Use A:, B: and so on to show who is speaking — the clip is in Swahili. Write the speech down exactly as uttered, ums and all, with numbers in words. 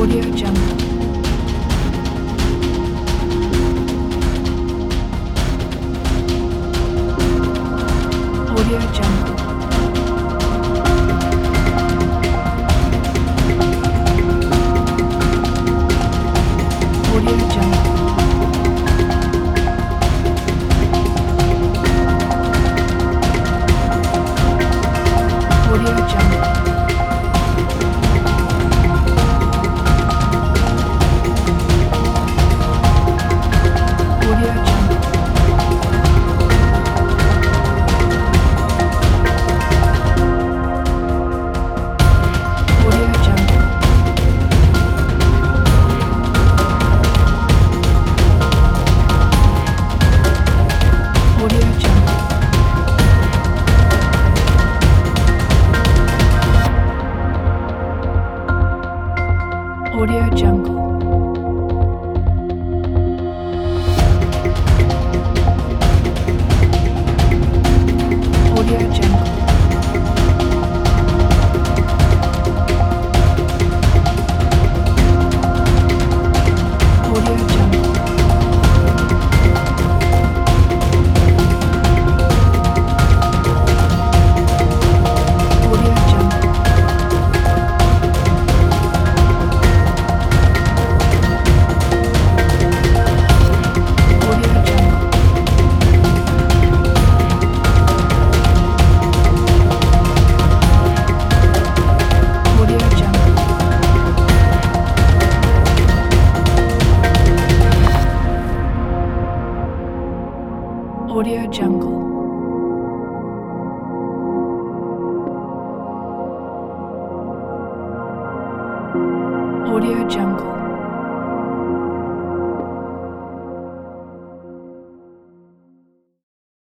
A: Audio Jungle. Audio Jungle. Audio Jungle. Audio Jungle. Audio Jungle. Audio Jungle. Audio Jungle. Audio Jungle. Audio Jungle. Audio Jungle. Audio Jungle. Audio Jungle. Audio Jungle. Audio Jungle. Audio Jungle.